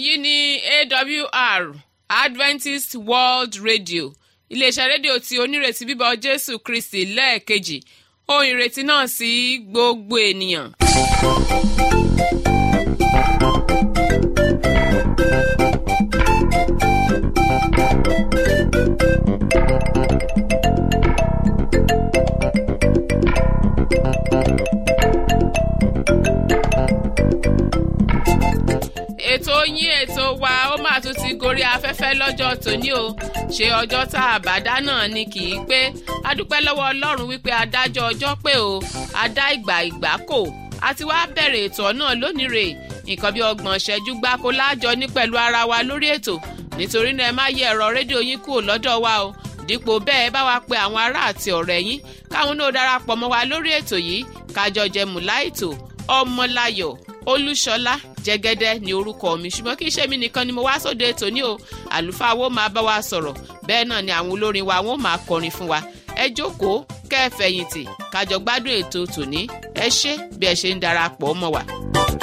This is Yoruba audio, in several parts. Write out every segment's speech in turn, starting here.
èyí ni AWR Adventist World Radio iléeṣẹ́ rédíò tí onírètí bíbọ̀ Jésù Kristi lẹ́ẹ̀kejì ohun ìrètí náà sí gbogbo ènìyàn. ètò wa ó máa tún ti gorí afẹ́fẹ́ lọ́jọ́ tòní o ṣe ọjọ́ tá a bá dá náà ni kì í pé a dúpẹ́ lọ́wọ́ Ọlọ́run wípé adájọ́ ọjọ́ pé o adá ìgbà kò àti wá bẹ̀rẹ̀ ètò náà lónìí rè nǹkan bí 30 ìṣẹ́jú gbáko lájọ ní pẹ̀lú ara wa lórí ètò nítorí náà ẹ má yẹ ẹ̀rọ rédíò yín kúrò lọ́dọ̀ wa o dípò bẹ́ẹ̀ bá wa pe àwọn ará àti ọ̀rẹ́ yín káwọn náà darapọ̀ mọ́ wa lórí ètò yìí kájọ jẹ mùláìtò Ọmọláyọ̀ Olúṣọlá Jẹ́gẹ́dẹ́ ní orúkọ mi ṣùgbọ́n kì í ṣe mí nìkan ni mo wá sóde ètò ní o àlùfáà wo máa bá wa sọ̀rọ̀ bẹ́ẹ̀ náà ni àwọn olórin wa wọ́n máa kọrin fún wa ẹ jókòó kẹ́ ẹ fẹ̀yìntì kájọ gbádùn ètò tòní ẹ ṣé bí ẹ ṣe ń darapọ̀ mọ́ wa.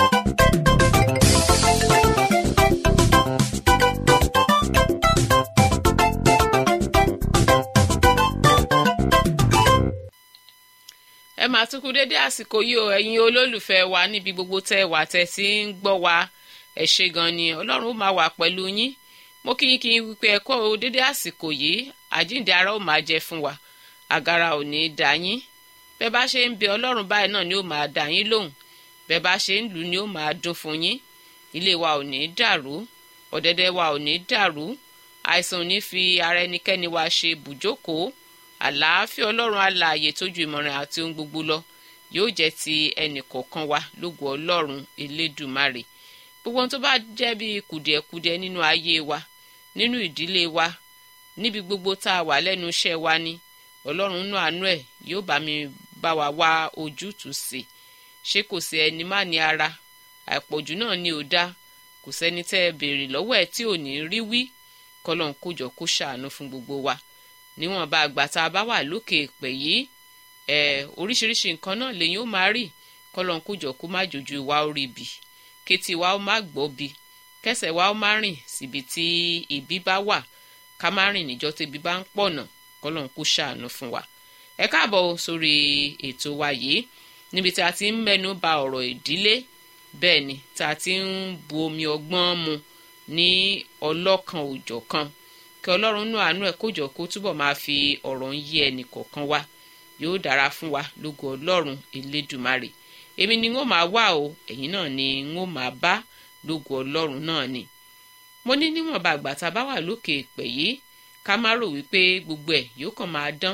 ẹ máa tún kú dédé àsìkò yìí o ẹ̀yin olólùfẹ́ wa níbi gbogbo tẹ́ wà tẹ́ sí ń gbọ́ wa ẹ ṣé gan ni Ọlọ́run ó máa wà pẹ̀lú yín mo kí yín wípé ẹ kú dédé àsìkò yìí àjíǹde ara ó máa jẹ fún wa àgàrà ò ní dá yín bẹ́ bá ṣe ń bẹ Ọlọ́run báyìí náà ni ó máa dá yín lóhùn bẹ́ bá ṣe ń lù ni ó máa dún fún yín ilé wa ò ní dàrú ọ̀dẹ̀dẹ̀ wa ò ní dàrú àìsàn ò ní fi ara ẹnikẹ́ni wa ṣe bùjókòó àlàáfíà Ọlọ́run alààyè tó ju ìmọ̀ràn àti ohun gbogbo lọ yóò jẹ́ ti ẹnì kọ̀ọ̀kan wa lógo Ọlọ́run Elédùmarè gbogbo ohun tó bá jẹ́ bí kùdìẹ̀kudiẹ nínú ayé wa nínú ìdílé wa níbi gbogbo tá a wà lẹ́nu iṣẹ́ wa ni Ọlọ́run nú àánú ẹ̀ yóò bá wa wá ojútùú sí ṣé kò sí ẹni má ní ara àìpọ̀jù náà ni ò dá kò sẹ́ni tẹ́ ẹ béèrè lọ́wọ́ ẹ̀ tí ò ní rí wí kọ́lọ́n kójọ kó ṣàánú fún gbogbo wa níwọ̀nba àgbà tá a bá wà lókè èpè yìí oríṣiríṣi nǹkan náà lèyìn ó máa rí kọ́lọ́n kójọ kó má jojú wa ó rí bi kétí wa ó má gbọ́ bi kẹsẹ̀ wa ó má rìn síbi tí ibi bá wà ká má rìn níjọ́ tí ibi bá ń pọ̀nà kọ́lọ́n kó ṣàánú fún wa. ẹ káàbọ̀ sórí ètò wa yìí níbi tí a ti ń mẹ́nu bà ọ̀rọ̀ ìdílé bẹ́ẹ̀ ni tí a ti ń bu omi ọgbọ́n mu ní ọlọ́kan òjọ̀kan kí Ọlọ́run nú àánú ẹ̀ kójọ kó túbọ̀ máa fi ọ̀rọ̀ ń yí ẹnì kọ̀ọ̀kan wa yóò dára fún wa lógo Ọlọ́run Elédùmarè èmi ni n ó máa wá o ẹ̀yin náà ni n ó máa bá lógo Ọlọ́run náà ni. mo ní níwọ̀nba àgbà tá a bá wà lókè èpè yìí ká má rò wípé gbogbo ẹ̀ yóò kàn máa dán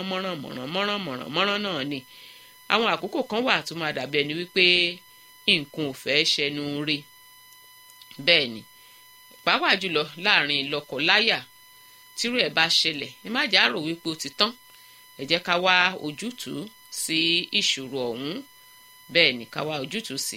mọ́rán náà ni àwọn àkókò kan wà tó máa dàbí ẹni wípé nǹkan ò fẹ́ ṣẹnu rí bẹ́ẹ̀ ni pàápàá jùlọ láàrin lọ́kọ-láyà tírú ẹ̀ bá ṣẹlẹ̀ ẹ má jà rò wípé ó ti tán ẹ jẹ́ ká wá ojútùú sí ìṣòro ọ̀hún bẹ́ẹ̀ ni ká wá ojútùú sí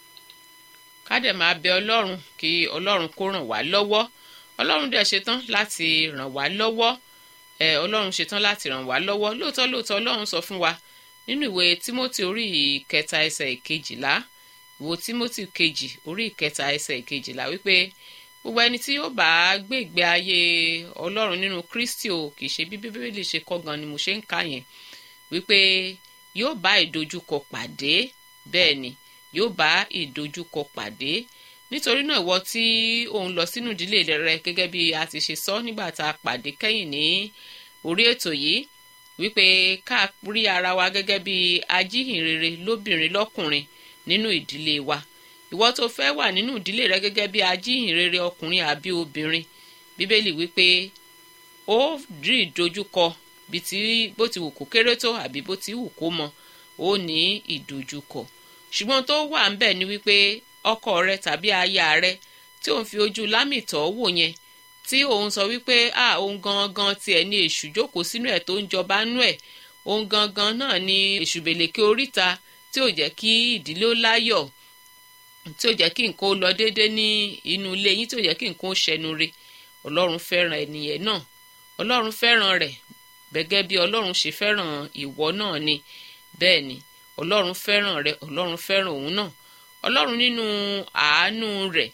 ká dẹ̀ máa bẹ Ọlọ́run kí Ọlọ́run kó ràn wá lọ́wọ́ Ọlọ́run dẹ̀ ṣetán láti ràn wá lọ́wọ́ Ọlọ́run ṣetán láti ràn wá lọ́wọ́ lóòótọ́ Ọlọ́run sọ fún wa nínú ìwé Tímótì orí 3 ẹsẹ̀ 12 ìwé Tímótì 2 orí 3 ẹsẹ̀ 12 wípé gbogbo ẹni tí yóò bá gbé ìgbé ayé Ọlọ́run nínú Kristi o kì í ṣe bí Bíbélì ṣe kọ́ gan ni mo ṣe ń kà yẹn wípé yóò bá ìdojúkọ pàdé bẹ́ẹ̀ ni yóò bá ìdojúkọ pàdé nítorí náà ìwọ tí òun lọ sínú ìdílé rẹ gẹ́gẹ́ bí a ti ṣe sọ nígbà tá a pàdé kẹ́yìn ní orí ètò yìí wípé ká rí ara wa gẹ́gẹ́ bí ajíhìnrere lóbìnrin lọ́kùnrin nínú ìdílé wa ìwọ tó fẹ́ wà nínú ìdílé rẹ gẹ́gẹ́ bí ajíhìnrere ọkùnrin àbí obìnrin Bíbélì wípé ó rí ìdojúkọ bó ti wù kó kéré tó àbí bó ti wù kó mọ ó ní ìdojúkọ ṣùgbọ́n tó wà ń bẹ̀ ni wípé ọkọ rẹ tàbí aya rẹ tí òun fi ojú lámìtọ́ wò yẹn tí òun sọ wípé òun gangan tiẹ̀ ní èṣù jókòó sínú ẹ̀ tó ń jọba nú ẹ̀ òun gangan náà ní èṣù bèlèké oríta tí ò jẹ́ kí ìdílé ó láyọ̀ tí ò jẹ́ kí nǹkan ó lọ déédé ní inú ilé yín tí ò jẹ́ kí nǹkan ó ṣẹnu re Ọlọ́run fẹ́ràn ẹnìyẹn náà Ọlọ́run fẹ́ràn rẹ̀ gẹ́gẹ́ bí Ọlọ́run ṣe fẹ́ràn ìwọ náà ni bẹ́ẹ̀ ni Ọlọ́run fẹ́ràn rẹ̀ Ọlọ́run fẹ́ràn òun náà Ọlọ́run nínú àánú rẹ̀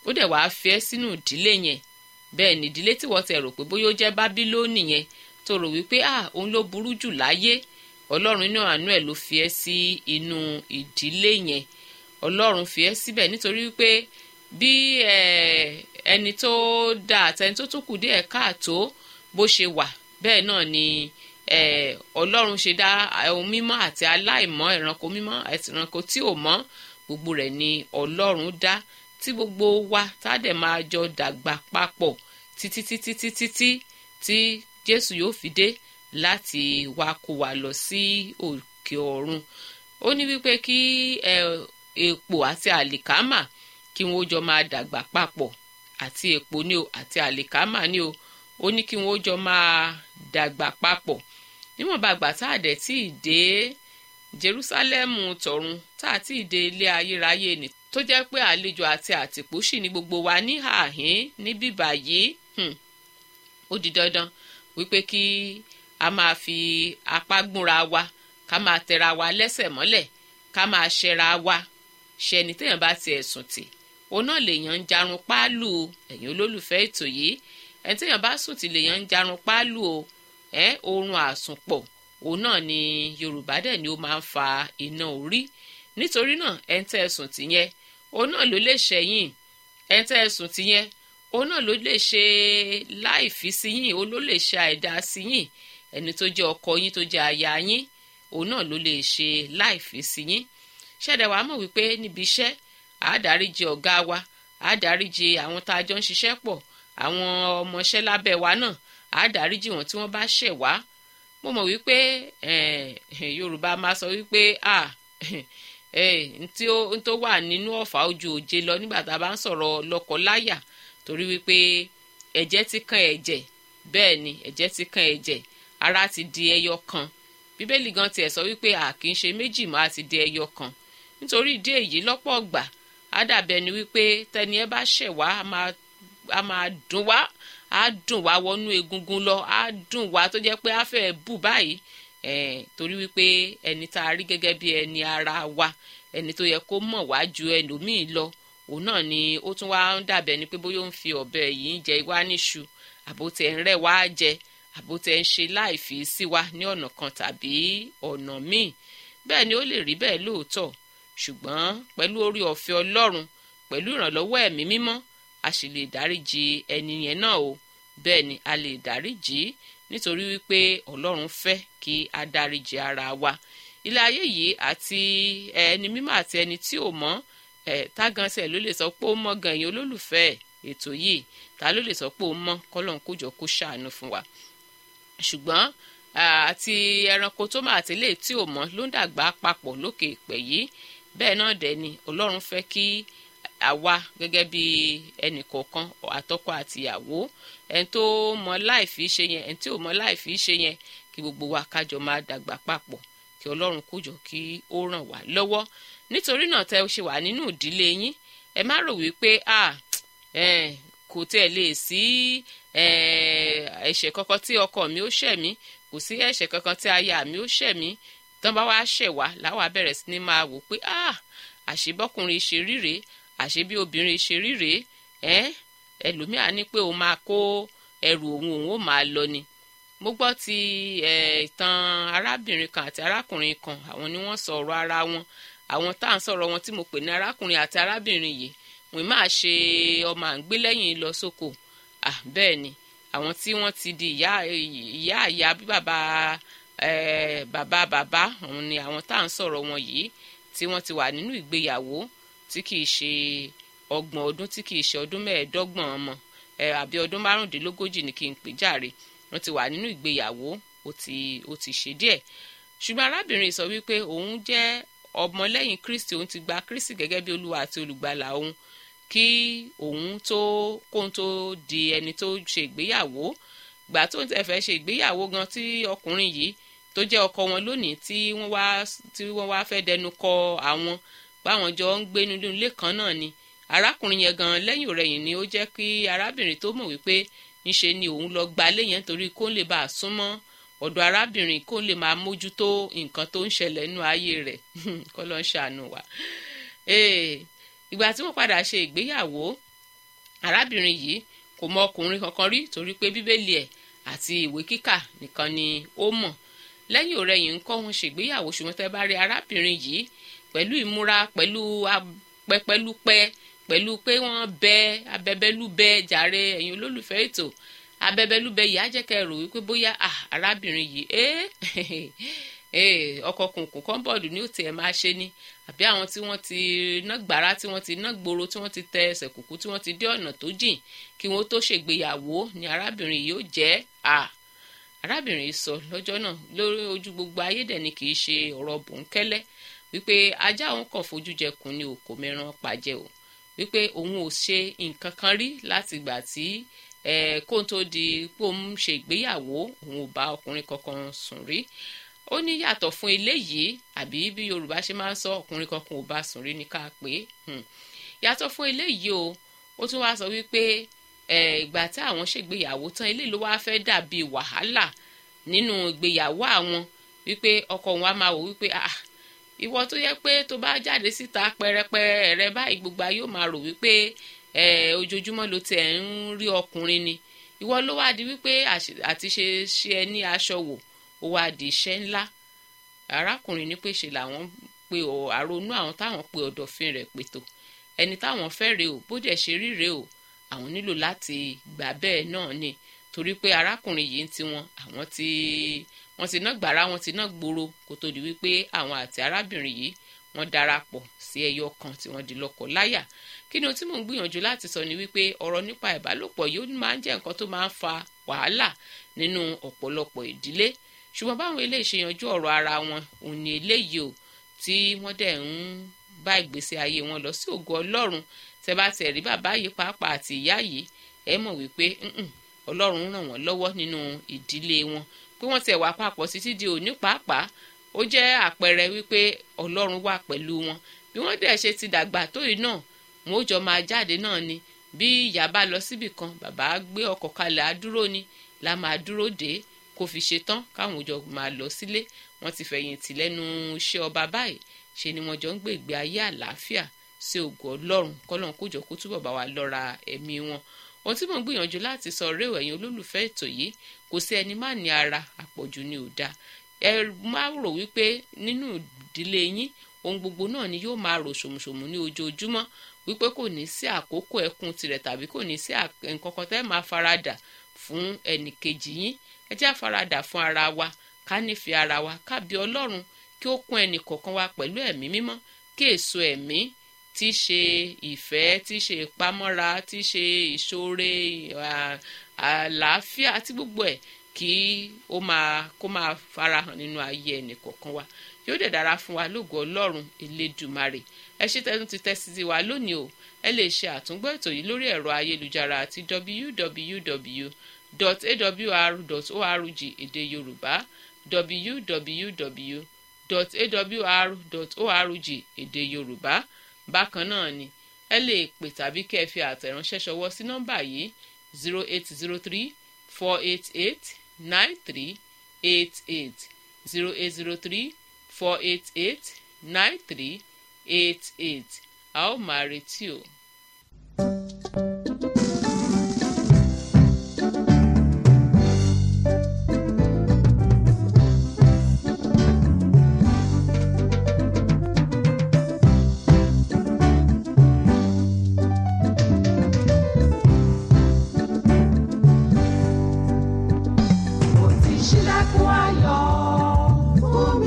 ó dẹ̀ wàá fi ẹ́ sínú ìdílé yẹn. Bẹ́ẹ̀ ni ìdílé tí wọ́n ti rò pé bóyá ó jẹ́ Bábílónì yẹn tó rò wípé òun ló burú jù láyé, Ọlọ́run inú àánú ẹ̀ ló fi ẹ́ sí inú ìdílé yẹn. Ọlọ́run fi ẹ́ síbẹ̀ nítorí wípé bí ẹni tó dá àtẹni tó tún kù díẹ̀ káàtó bó ṣe wà, bẹ́ẹ̀ náà ni Ọlọ́run ṣe dá ohun mímọ́ àti aláìmọ́, ẹranko mímọ́ àti ẹranko tí ò mọ́, gbogbo rẹ̀ ni Ọlọ́run dá, tí gbogbo wa tá dẹ̀ máa jọ dàgbà papọ̀ títí tí Jésù yóò fi dé láti wá kó wa lọ sí òkè ọ̀run. Ó ní wípé kí èpò àti àlìkámà kí wọ́n jọ máa dàgbà papọ̀, àti èpò ni o àti àlìkámà ni o, ó ní kí wọ́n jọ máa dàgbà papọ̀. Níwọ̀nba àgbà tá a dẹ̀ tí ì dé Jerúsálẹ́mù tọ̀run, tá a tí ì dé ilé ayérayé ni, tó jẹ́ pé àlejò àti àtìpó sì ni gbogbo wa ní àhín ní bíbà yìí. Ó di dandan wípé kí a máa fi apá gúnra wa, ká máa tẹra wa lẹ́sẹ̀ mọ́lẹ̀, ká máa ṣẹra wa. Ṣẹni téèyàn bá ti ẹ̀sùn tì, òun náà lèèyàn ń jarun páálù o. Ẹ̀yin olólùfẹ́ ètò yìí, ẹni téèyàn bá sùn tì lèèyàn ń jarun páálù o. Oorun àsùnpọ̀, òun náà ni Yorùbá dẹ̀ ni ó máa ń fa iná orí. Nítorí náà ẹni tẹ́ ẹ̀sùn tì yẹn, òun náà ló lè ṣẹ̀yìn. Ẹni tẹ́ ẹ̀sùn tì yẹn, òun náà ló lè ṣe láìfí sí yín, òun ló lè ṣe àìdá sí yín. Ẹni tó jẹ́ ọkọ yín tó jẹ́ aya yín, òun náà ló lè ṣe láìfí sí yín. Ṣẹ̀dẹ̀ wàá mọ̀ wípé níbi iṣẹ́ àádáríjì ọ̀gá wa, àádáríjì àwọn tá a jọ ń ṣiṣẹ́ pọ̀, àwọn ọmọọṣẹ́ lábẹ́ wa náà àádáríjì wọn tí wọ́n bá ṣẹ̀ wá. Mo mọ̀ wípé Yorùbá máa sọ wípé n tó wà nínú ọ̀fà ojú òjé lọ nígbà tá a bá ń sọ̀rọ̀ lọ́kọ-láyà, torí wípé ẹ̀jẹ̀ ti kan ẹ̀jẹ̀. Bẹ́ẹ̀ ni ẹ̀jẹ̀ ti kan ẹ̀jẹ̀, ara ti di ẹyọ kan. Bíbélì gan tiẹ̀ sọ wípé kì í ṣe méjì mọ́, a ti di ẹyọ kan. Nítorí ìdí èyí lọ́pọ̀ ọgbà á dàbẹ̀ ni wípé tẹni ẹ bá ṣẹ̀ wá a máa dùn wá, á dùn wá wọnú egungun lọ, á dùn wá tó jẹ́ pé á fẹ́ bù báyìí. Torí wípé ẹni tá a rí gẹ́gẹ́ bí ẹni ara wa, ẹni tó yẹ kó mọ̀ wá ju ẹlòmíì lọ, òun náà ni ó tún wá ń dàbẹ̀ ni pé bóyá ó ń fi ọ̀bẹ yìí ń jẹ wá níṣu, àbótẹ́ ń rẹ́ wá jẹ, àbótẹ́ ń ṣe láìfí sí wa ní ọ̀nà kan tàbí ọ̀nà míì. Bẹ́ẹ̀ ni ó lè rí bẹ́ẹ̀ lóòótọ́, ṣùgbọ́n pẹ̀lú orí ọ̀fẹ́ Ọlọ́run, pẹ̀lú ìrànlọ́wọ́ ẹ̀mí mímọ́, a sì lè dáríjì ẹni yẹn náà o. Bẹ́ẹ̀ ni a lè dáríjì, nítorí wípé Ọlọ́run fẹ́ kí a dáríjì ara wa. Ilé ayé yìí àti ẹni mímọ́ àti ẹni tí ò mọ́, tágansẹ̀ ló lè sọ pé ó mọ́ gan. Ẹ̀yin olólùfẹ́ ètò yìí, ta ló lè sọ pé ó mọ́? k'Ọlọ́run kó jọ kó ṣàánú fún wa. Ṣùgbọ́n àti ẹranko tó máa tẹ̀lé tí ò mọ́ ló ń dàgbà papọ̀ lókè ìpẹ́ yìí. Bẹ́ẹ̀ náà dẹ̀ ni Ọlọ́run fẹ́ kí àwa gẹ́gẹ́ bí ẹnì kọ̀ọ̀kan, àtọkọ àtìyàwó, ẹni tó mọ láìfí ṣe yẹn, ẹni tí ò mọ láìfí ṣe yẹn, kí gbogbo wa kájọ máa dàgbà papọ̀, kí Ọlọ́run kó jọ kí ó ràn wá lọ́wọ́. Nítorí náà tẹ́ ẹ ṣe wà nínú ìdílé yín, ẹ má rò wípé kò tẹ́ ẹ lè sí ẹ̀ṣẹ̀ kankan tí ọkọ mi ó ṣẹ̀ mí, kò sí ẹ̀ṣẹ̀ kankan tí aya mi ó ṣẹ̀ mí. Tán bá wá ṣẹ̀ wá láwa bẹ̀rẹ̀ sí ní máa wò pé àṣebọ́kùnrin ṣe ríre, àṣe bí obìnrin ṣe ríre. Ẹlòmíà ní pé òun máa kó ẹrù òun ó máa lọ ni. Mo gbọ́ ti ìtàn arábìnrin kan àti arákùnrin kan, àwọn ni wọ́n sọ̀rọ̀ ara wọn. Àwọn tá à ń sọ̀rọ̀ wọn tí mo pè ní arákùnrin àti arábìnrin yìí, wọ́n máa ṣe ọmọ àǹgbé lẹ́yìn lọ sóko. Bẹ́ẹ̀ ni àwọn tí wọ́n ti di ìyá bí bàbá òun ni àwọn tá à ń sọ̀rọ̀ wọn yìí, tí wọ́n ti wà nínú ìgbéyàwó tí kìí ṣe 30 ọdún, tí kìí ṣe ọdún 25 ọmọ, àbí ọdún 35 ni kí n pè jàre. Wọ́n ti wà nínú ìgbéyàwó, ó ti ṣe díẹ̀. Ṣùgbọ́n arábìnrin sọ wípé òun jẹ́ ọmọlẹ́yìn Kristi, òun ti gba Kristi gẹ́gẹ́ bí Olúwa àti olùgbàlà òun kí kóun tó di ẹni tó ṣe ìgbéyàwó. Gbà tó ń tẹ̀ fẹ́ ṣe ìgbéyàwó gan, tí ọkùnrin yìí tó jẹ́ ọkọ wọn lónìí tí wọ́n wá fẹ́ dẹnu kọ àwọn, báwọn jọ ń gbé nínú ilé kan náà ni. Arákùnrin yẹn gan lẹ́yìn ọ̀rẹ̀yìn ni ó jẹ́ kí arábìnrin tó mọ̀ wípé ńṣe ni òun lọ gbalé yẹn torí kó lè bá a súnmọ́ ọ̀dọ̀ arábìnrin, kó lè máa mójútó nǹkan tó ń ṣẹlẹ̀ nínú ayé rẹ̀. k'Ọlọ́run ṣàánú wa. Ìgbà tí wọ́n padà ṣe ìgbéyàwó, arábìnrin yìí kò mọ ọkùnrin kankan rí torí pé bíbélì ẹ̀ àti ìwé kíkà nìkan ni ó mọ̀. lẹ́yìn ọ̀rẹ̀yìn ńkọ́ wọn ṣègbéyàwó, ṣùgbọ́n tẹ́ bá rí arábìnrin yìí pẹ̀lú ìmúra, pẹ̀lú pẹpẹlúpẹ, pẹ̀lú pé wọ́n bẹ abẹbẹlúbẹ jàre ẹ̀yin olólùfẹ́ ètò, abẹbẹlúbẹ yìí á jẹ́ kẹ́ rò wípé bóyá arábìnrin yìí ọkọ kùnkùn kọ́ńbọ̀dù ni ó tiẹ̀ máa ṣe ni, àbí àwọn tí wọ́n ti ná gbàrà, tí wọ́n ti ná gbòòrò, tí wọ́n ti tẹ ẹsẹ̀ kùkú, tí wọ́n ti dé ọ̀nà tó jìn kí wọ́n tó ṣègbéyàwó ni arábìnrin yìí ó jẹ́. arábìnrin yìí sọ lọ́jọ́ náà lórí ojú gbogbo ayé dẹ̀ ni kì í ṣe ọ̀rọ̀ bòńkẹ́lẹ́ wípé ajá òun kàn fojú jẹkùn ni òkò mẹ́ran pàjẹ́ o, wípé òun ò ṣe nǹkan kan rí láti gbà tí kóun tó di pé òun ṣe ìgbéyàwó, òun ò bá ọkùnrin kankan sùn rí. ó ní yàtọ̀ fún eléyìí, àbí bí Yorùbá ṣe máa ń sọ ọkùnrin kankan ò bá sùn rí ní ká pé yàtọ̀ fún eléyìí o, ó tún wá sọ wípé ìgbà tí àwọn ṣègbéyàwó tán eléyìí ló wá fẹ́ dàbí wàhálà nínú ìgbéyàwó àwọn, wípé ọkọ òun á máa wò wípé ìwọ tó yẹ pé tó bá jáde síta pẹrẹpẹ rẹ báyìí gbogbo ayé ó máa rò wípé ojoojúmọ́ ló tiẹ̀ ń rí ọkùnrin ni, ìwọ ló wá di wípé àti ṣe ẹ ní aṣọ wò ó wá di iṣẹ́ ńlá. arákùnrin ní pé ṣe làwọn pe àrònú àwọn táwọn pe ọ̀dọ̀fin rẹ̀ pètò ẹni táwọn fẹ́ rèé o, bó dẹ̀ ṣe rí rèé o, àwọn nílò láti gbà bẹ́ẹ̀ náà ni, torí pé arákùnrin yìí ti wọn àwọn wọ́n ti ná gbàrà, wọ́n ti ná gbòòrò kó tó di wípé àwọn àti arábìnrin yìí wọ́n darapọ̀ sí ẹyọ kan tí wọ́n di lọ́kọ láyà. kí ni o tí mò ń gbìyànjú láti sọ ni wípé ọ̀rọ̀ nípa ìbálòpọ̀ yìí ó máa ń jẹ́ nǹkan tó máa ń fa wàhálà nínú ọ̀pọ̀lọpọ̀ ìdílé, ṣùgbọ́n báwọn eléyìí ṣe yanjú ọ̀rọ̀ ara wọn òun ni eléyìí o, tí wọ́n dẹ̀ ń bá ìgbésí ayé wọn lọ sí ògo Ọlọ́run. tẹ́ bá tẹ̀ rí bàbá yìí pàápàá àti ìyá yìí ẹ mọ̀ wípé Ọlọ́run ràn wọ́n lọ́wọ́ nínú ìdílé wọn, pé wọ́n tẹ̀ wá papọ̀ títí di òní pàápàá ó jẹ́ àpẹẹrẹ wípé Ọlọ́run wà pẹ̀lú wọn. bí wọ́n dẹ̀ ṣe ti dàgbà tó yìí náà wọn ó jọ máa jáde náà ni, bí ìyá bá lọ síbì kan bàbá gbé ọkọ̀ kalẹ̀ á dúró ni, la máa dúró dé kó fi ṣe tán káwọn ò jọ máa lọ sílé. wọ́n ti fẹ̀yìntì lẹ́nu iṣẹ́ ọba báyìí, ṣe ni wọ́n jọ ń gbé ìgbé ayé àlàáfíà sí ògo Ọlọ́run. kọ́lọ́run kó jọ kó túbọ̀ bá wa lọ́ra ẹ̀mí wọn. ohun tí mò ń gbìyànjú láti sọ rèé ẹ̀yin olólùfẹ́ ètò yìí, kò sí ẹni má ní ara, àpọ̀jù ni ò dáa. ẹ má rò wípé nínú ìdílé yín ohun gbogbo náà ni yóò máa rò ṣòmùṣòmù ní ojoojúmọ́, wípé kò ní sí àkókò ẹkún tirẹ̀ tàbí kò ní sí nǹkan kan tẹ́ máa faradà fún ẹnìkejì yín. ẹ jẹ́ àfaradà fún ara wa, ká nífẹ̀ẹ́ ara wa, ká bí Ọlọ́run kí ó kún ẹnì kọ̀ọ̀kan wa pẹ̀lú ẹ̀mí mímọ́, kí èso ẹ̀mí tí í ṣe ìfẹ́, tí í ṣe ìpamọ́ra, tí í ṣe ìṣoore, àlàáfíà àti gbogbo ẹ̀ kí kó máa farahàn nínú ayé ẹnì kọ̀ọ̀kan wa. yóò dẹ̀ dára fún wa lógo Ọlọ́run Elédùmarè. ẹ ṣé tẹ́tún ti tẹ́sí sí wa lónìí o. ẹ lè ṣe àtúngbọ́ ètò yìí lórí ẹ̀rọ ayélujára àti www.awr.org èdè Yorùbá, www.awr.org èdè Yorùbá. bákan náà ni ẹ lè pè tàbí kẹ́ ẹ fi àtẹ̀ránṣẹ́ ṣọwọ́ sí nọ́mbà yìí 0803-488-9388 0803-488-9388. a ó máa retí o.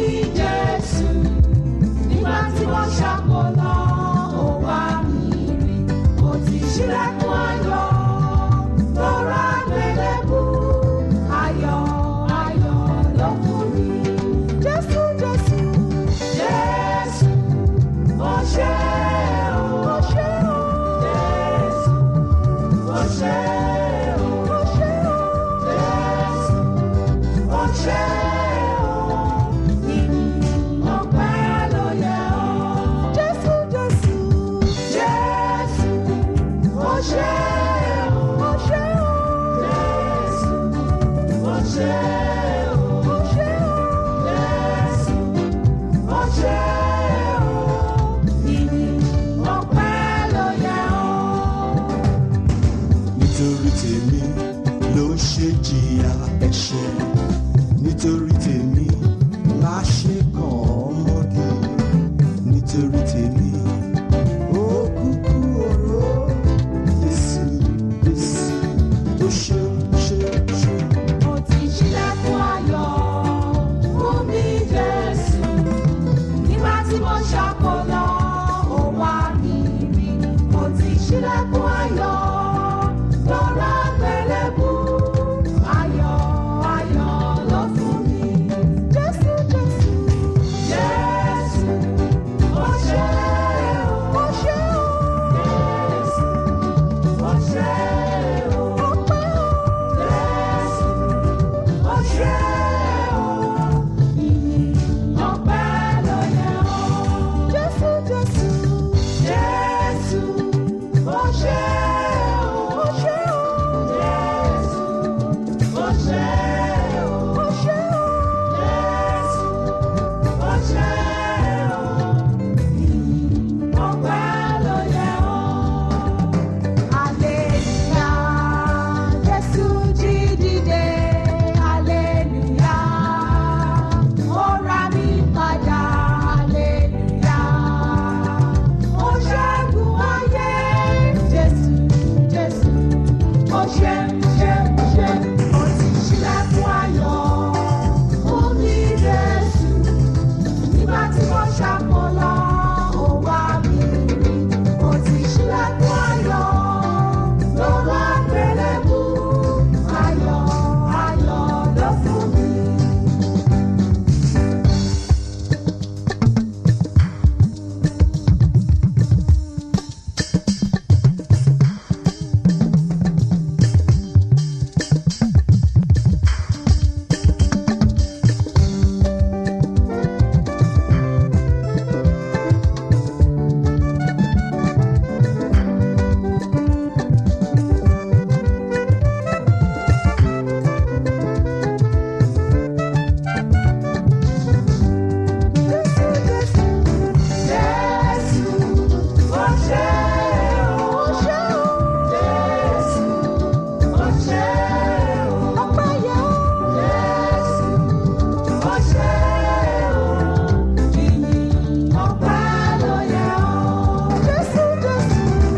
Nígbà tí wọ́n ṣàkólọ́ ó wá mi rí. tèmi. Ó kúkú oró Jésù, Jésù, ó ṣeun, ṣeun, ṣeun. Mo ti ṣílẹ̀kùn ayọ̀ fún mi Jésù. Nígbà tí mo ṣàkólọ, ó wá mi rí. Mo ti ṣílẹ̀kùn ayọ̀ lọ́la gbẹ̀lẹ́bù. Ayọ̀, ayọ̀ ló fún mi. Jésù, Jésù, Jésù, ó ṣé o, ó ṣé o. Jésù, ó ṣé o, ọpẹ́ o. Jésù, ó ṣé o, ìyìn ọpẹ́ ló yẹ ọ́. Jésù, Jésù, Jésù, ó ṣé o, ó ṣé o. Jésù, ó ṣé o, ó ṣé o. Jésù, ó ṣé o, ìyìn ọpẹ́ ló yẹ ọ́. Hallelujah, Jésù jí dìde. Hallelujah, ó rà mí padà. Hallelujah, ó ṣẹ́gun ayé. Jésù, Jésù, ó ṣé, ṣé, ṣé. Ó ti ṣílẹ̀kùn ayọ̀ fún mi Jésù. Nígbà tí mo ṣàkólọ, ó wá mi rí. Ó ti ṣílẹ̀kùn ayọ̀ lọ́la gbẹ̀lẹ́bù. Ayọ̀, ayọ̀ ló fún mi. Jésù, ó ṣé o, ó ṣé o. Jésù, ó ṣé o, ọpẹ́ yẹ ọ́. Jésù, ó ṣé o, ìyìn ọpẹ́ ló yẹ ọ́. Jésù, Jésù,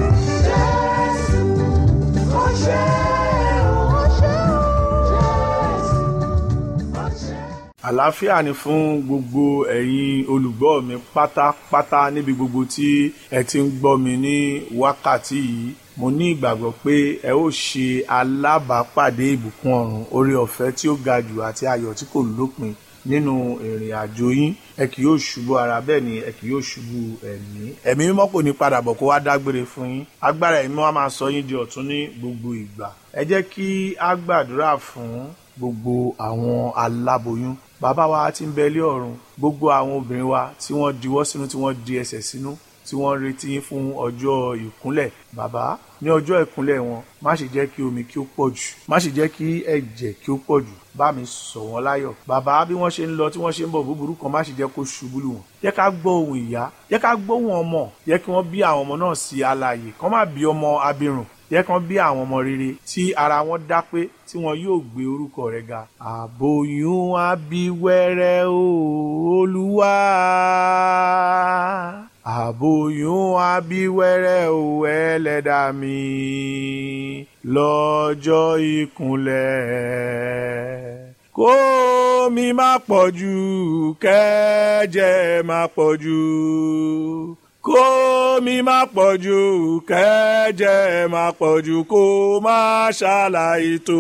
Jésù, ó ṣé o, ó ṣé o. Jésù, ó ṣé. Àlàáfíà ni fún gbogbo ẹ̀yin olùgbọ́ mi pátápátá níbi gbogbo tí ẹ ti ń gbọ́ mi ní wákàtí yìí. Mo ní ìgbàgbọ́ pé ẹ ó ṣe alábàápàdé ìbùkún ọ̀run, oore ọ̀fẹ́ tí ó ga jù àti ayọ̀ tí kò lópin nínú ìrìn àjò yín. Ẹ kì yóò ṣubú ara, bẹ́ẹ̀ ni ẹ kì yóò ṣubú ẹ̀mí. Ẹ̀mí mímọ́ kò ní padà bọ̀ kó wá dágbére fún yín. Agbára ẹ̀mí wa máa sọ yín di ọ̀tun ní gbogbo ìgbà. Ẹ jẹ́ kí a gbàdúrà fún gbogbo àwọn aláboyún. Bàbá wa tí ń bẹ lé ọ̀run, gbogbo àwọn obìnrin wa tí wọ́n diwọ́ sínú, tí wọ́n di ẹsẹ̀ sínú, tí wọ́n ń retí yín fún ọjọ́ ìkúnlẹ̀. Bàbá, ní ọjọ́ ìkúnlẹ̀ wọn, má ṣe jẹ́ kí omi kí ó pọ̀ jù, má ṣe jẹ́ kí ẹ̀jẹ̀ kí ó pọ̀ jù. Bá mi sọ wọ́n láyọ̀. Bàbá, bí wọ́n ṣe ń lọ, tí wọ́n ṣe ń bọ̀, búburú kan má ṣe jẹ́ kó ṣubú lù wọ́n. Jẹ́ ká gbọ́ ohùn ìyá, jẹ́ ká gbọ́ ohùn ọmọ, jẹ́ kí wọ́n bí àwọn ọmọ náà sí alààyè, kán má bí ọmọ abirùn. Jẹ́ kán bí àwọn ọmọ rere tí ara wọn dá pé, tí wọn yóò gbé orúkọ rẹ̀ ga. Àbòyún abíwẹ́rẹ́ o Olúwa, àbòyún abíwẹ́rẹ́ o Ẹlẹ́dà mi, lọ́jọ́ ìkúnlẹ̀. Kómi má pọ̀jù, kẹ́jẹ̀ má pọ̀jù. Kómi má pọ̀jù, kẹ́jẹ̀ má pọ̀jù, kó má ṣàlàyé tó.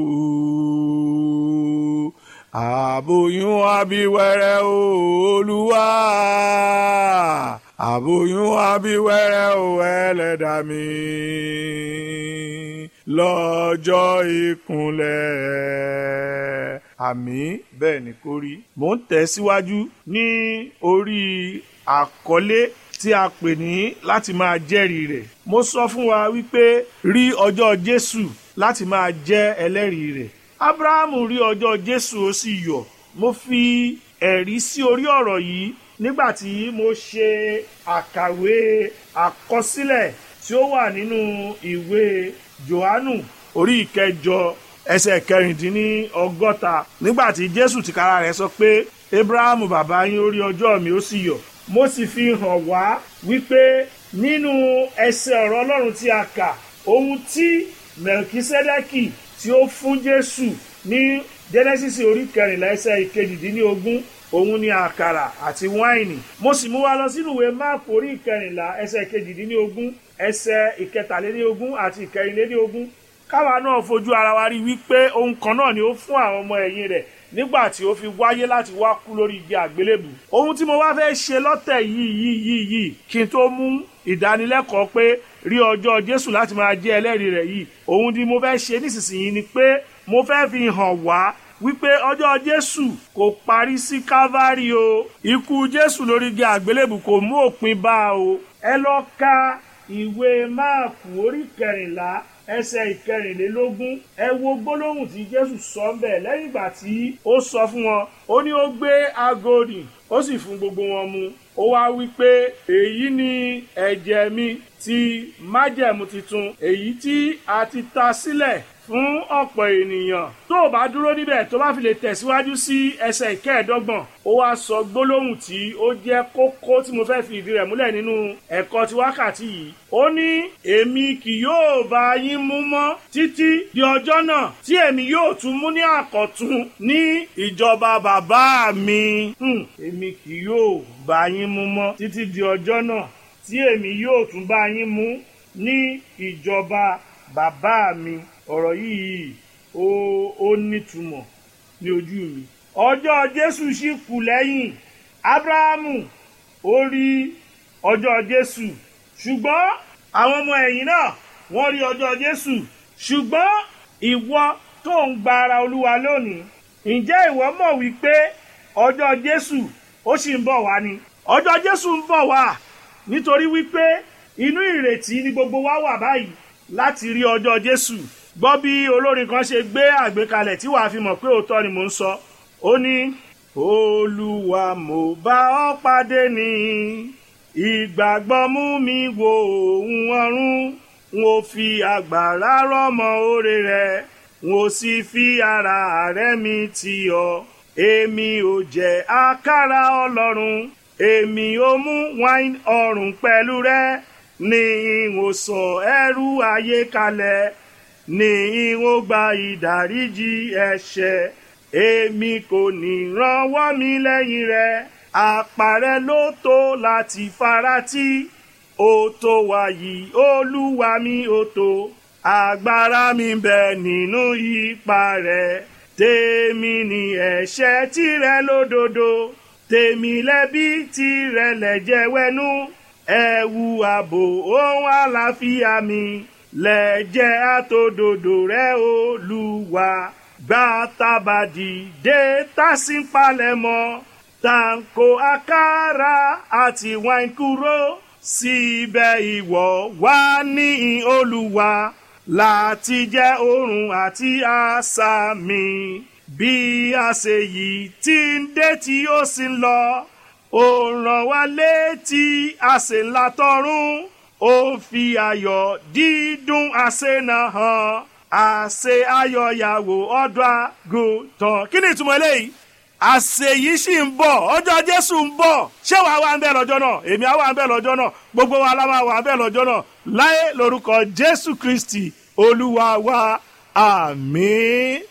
Àbòyún abíwẹ́rẹ́ o Olúwa, àbòyún abíwẹ́rẹ́ o Ẹlẹ́dà mi, lọ́jọ́ ìkúnlẹ̀. Àmín, bẹ́ẹ̀ ni kó rí. Mò ń tẹ̀síwájú ní orí àkọlé tí a pè ní láti máa jẹ́rìí rẹ̀. Mo sọ fún wa wípé rí ọjọ́ Jésù láti máa jẹ́ ẹlẹ́rìí rẹ̀. Ábúráhámù rí ọjọ́ Jésù ó sì yọ̀. Mo fi ẹ̀rí sí orí ọ̀rọ̀ yìí nígbà tí mo ṣe àkàwé àkọsílẹ̀ tí ó wà nínú ìwé Jòhánù orí ìkẹjọ ẹsẹ̀ 66. Nígbà tí Jésù tìkára rẹ̀ sọ pé Ábúráhámù bàbá yín ó rí ọjọ́ mi ó sì yọ̀. mo sì fi hàn wá wípé nínú ẹsẹ̀ ọ̀rọ̀ Ọlọ́run tí a kà ohun tí Mẹ̀lkísẹ́dẹ́kì tí ó fún Jésù ní Genesis orí 14 ẹsẹ̀ 18 òun ni àkàrà àti wáìnì. Mo sì mú wa lọ sínú ìwé Máàkù orí 14 ẹsẹ̀ 18 ẹsẹ̀ 23 àti 24 káwa náà fojú ara wa rí wípé ohun kan náà ni ó fún àwọn ọmọ ẹ̀yìn rẹ̀ nígbà tí ó fi wáyé láti wá kú lórí igi àgbélébù. Ohun tí mo wá fẹ́ ṣe lọ́tẹ̀ yìí kí n tó mú ìdánilẹ́kọ̀ọ́ pé rí ọjọ́ Jésù láti máa jẹ́ ẹlẹ́rìí rẹ̀ yìí, ohun tí mo fẹ́ ṣe nísinsìnyí ni pé mo fẹ́ fi hàn wá wípé ọjọ́ Jésù kò parí sí Kávárì o. Ikú Jésù lórí igi àgbélébù kò mú òpin bá o. Ẹ lọ ka ìwé Máàkù orí 14 ẹsẹ̀ 24 ẹ wo gbólóhùn tí Jésù sọ ńbẹ̀ lẹ́yìn ìgbà tí ó sọ fún wọn. Ó ní ó gbé agodi ó sì fún gbogbo wọn mu. Ó wá wí pé èyí ni ẹ̀jẹ̀ mi ti májẹ̀mú titun, èyí tí a ti ta sílẹ̀ fún ọ̀pọ̀ ènìyàn. Tó o bá dúró níbẹ̀ tó bá fi lè tẹ̀síwájú sí ẹsẹ̀ 25 ó wá sọ gbólóhùn tí ó jẹ́ kókó tí mo fẹ́ fi ìdí rẹ̀ múlẹ̀ nínú ẹ̀kọ́ ti wákàtí yìí. Ó ní èmi kì yóò bá yín mú mọ́ títí di ọjọ́ náà tí èmi yóò tún mú ní àkọ̀tun ní ìjọba bàbá mi. Èmi kì yóò bá yín mú mọ́ títí di ọjọ́ náà tí èmi yóò tún bá yín mú ní ìjọba bàbá mi. Ọ̀rọ̀ yìí ó nítumọ̀ ní ojú mi. Ọjọ́ Jésù sì kù lẹ́yìn. Ábúráhámù ó rí ọjọ́ Jésù, ṣùgbọ́n àwọn ọmọ ẹ̀yìn náà wọ́n rí ọjọ́ Jésù. Ṣùgbọ́n ìwọ tó ń gba ara Olúwa lónìí, ǹjẹ́ ìwọ mọ̀ wípé ọjọ́ Jésù ó sì ń bọ̀ wá ni? Ọjọ́ Jésù ń bọ̀ wá nítorí wípé inú ìrètí ni gbogbo wa wà báyìí láti rí ọjọ́ Jésù. Gbọ́ bí olórin kan ṣe gbé àgbékalẹ̀ tí wàá fi mọ̀ pé òótọ́ ni mò ń sọ. Ó ní Olúwa mo bá ọ pàdé ní ìgbàgbọ́ mú mi wo ohun ọ̀run, n ò fi agbára rọ́mọ oore rẹ̀, n ò sì fi ara rẹ̀ mi tì ọ́. Èmi ò jẹ àkàrà Ọlọ́run, èmi ò mú wáìnì ọ̀run pẹ̀lú rẹ̀, ní n ò sọ ẹrù ayé kalẹ̀, ní n ò gba ìdáríjì ẹ̀ṣẹ̀. Èmi kò ní rànwọ́ mi lẹ́yìn rẹ̀, apá rẹ̀ ló tó láti faratì. Ó tó wá yìí Olúwa mi ó tó, agbára mi bẹ nínú ipá rẹ̀. Tèmi ni ẹ̀ṣẹ̀ tìrẹ lódodo, tèmi lẹ́bi tìrẹ lẹ́jẹ̀ wẹ̀nú. Ẹ̀wù ààbò ohun àlàáfíà mi lẹ́jẹ̀ àtòdodo rẹ̀ Olúwa. Gbà tábàdì dé tásìpalẹ̀mọ́, tàǹkò àkàrà àti wáìnì kúrò. Síbẹ̀ ìwọ wà ní Olúwa láti jẹ́ oorun àti asà mi. Bí àsè yìí tí ń dé tí ó sì ń lọ, ó rán wa létí àsè ńlá tọ̀run. Ó fi ayọ̀ dídùn àsè náà hàn, àsè ayọ̀ yàwó ọ̀dọ́ àgùntàn. Kí ni ìtumọ̀ eléyìí? Àsè yìí sì ń bọ̀, ọjọ́ Jésù ń bọ̀. Ṣé wàá wà ń bẹ̀ lọ́jọ́ náà? Èmi á wà ń bẹ̀ lọ́jọ́ náà. Gbogbo wa la máa wà ń bẹ̀ lọ́jọ́ náà. Láyé lórúkọ Jésù Kristi Olúwa wa, àmín.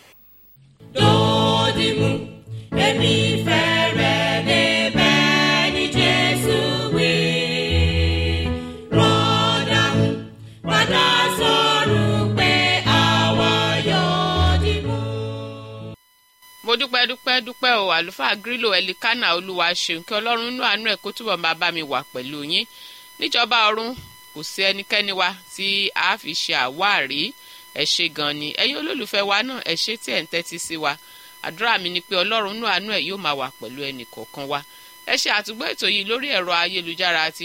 Dòdìmú, èmi fẹ́rẹ̀ débẹ̀ ní Jésù wí. Rọ́dàmú, padà sọ̀rọ̀ pé àwa yóò dìmú. Mo dúpẹ́ o àlùfáà Grílò Ẹlikánà Olúwa ṣeun, kí Ọlọ́run nínú àánú ẹ̀ kó túbọ̀ máa bá mi wà pẹ̀lú yín. Níjọba ọ̀run kò sí ẹnikẹ́ni wa tí a fi ṣe àwárí. Ẹ ṣé gan ni ẹ̀yin olólùfẹ́ wa náà, ẹ ṣé tí ẹ̀ ń tẹ́tí sí wa. Àdúrà mi ni pé Ọlọ́run nínú àánú ẹ̀ yóò máa wà pẹ̀lú ẹnì kọ̀ọ̀kan wa. Ẹ ṣe àtúgbọ́ ètò yìí lórí ẹ̀rọ ayélujára àti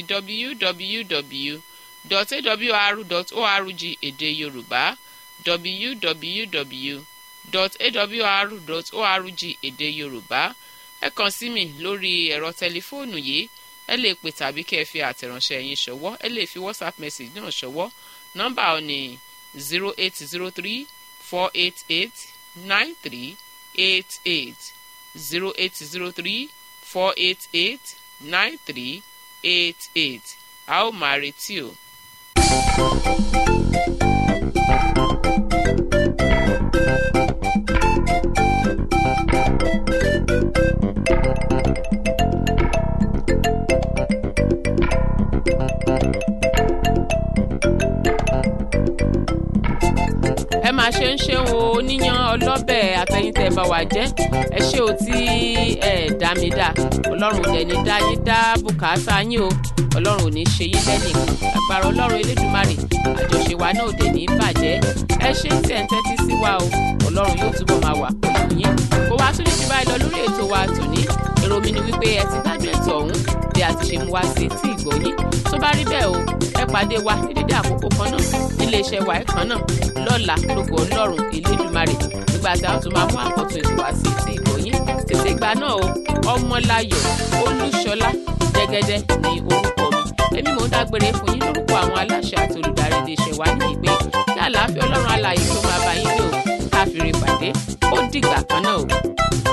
www.awr.org èdè Yorùbá, www.awr.org èdè Yorùbá. Ẹ kàn sí mi lórí ẹ̀rọ tẹlifóònù yìí. Ẹ lè pè tàbí kẹ́ ẹ fi àtẹ̀ránṣẹ́ yín ṣọwọ́. Ẹ lè fi WhatsApp message náà ṣọwọ́. Nọ́mbà ọ̀ ní 0803-488-9388 0803-488-9388. 9388 a ó máa retí o. ẹ máa ṣe ń ṣeun o oníyan ọlọ́bẹ̀ àtẹ̀yìntẹ̀ bá wa jẹ́ ẹ ṣé o tí ẹ dá mi dá ọlọ́run ò dẹ̀ ní dá yín dá bùkátà yín o ọlọ́run ò ní ṣe yín lẹ́nìkan agbára ọlọ́run elédùmarè àjọṣe wa náà ò dẹ̀ ní bàjẹ́ ẹ ṣé tí ẹ̀ ń tẹ́tí sí wa o ọlọ́run yóò túbọ̀ máa wà pẹ̀lú yín kó wá tún ní ti báyìí lọ lórí ètò wa tòní èrò mi ni wípé ẹ ti gbádùn ètò ọ̀hún bí a ti ṣe mú wá sí etí ìgbọ̀nyín tó bá rí bẹ́ẹ̀ o ẹ pàdé wa ní dédé àkókò kan náà nílé iṣẹ́ wa kan náà lọ́la lógo ọlọ́run elédùmarè nígbà tí a tún máa mú àkọ́tún ètò wá sí etí ìgbọ̀nyín tètè gbà náà o ọmọláyọ̀ olúṣọlá jẹ́gẹ́dẹ́ ní orúkọ mi èmi mò ń dágbére fún yín lórúkọ àwọn aláṣẹ àti olùdarí iléeṣẹ́ wa ní ìgbé kí àlàáfíà ọlọ́run alààyè tó máa bá yín gbé o káfíńrè pàdé ó dìgbà kan náà o.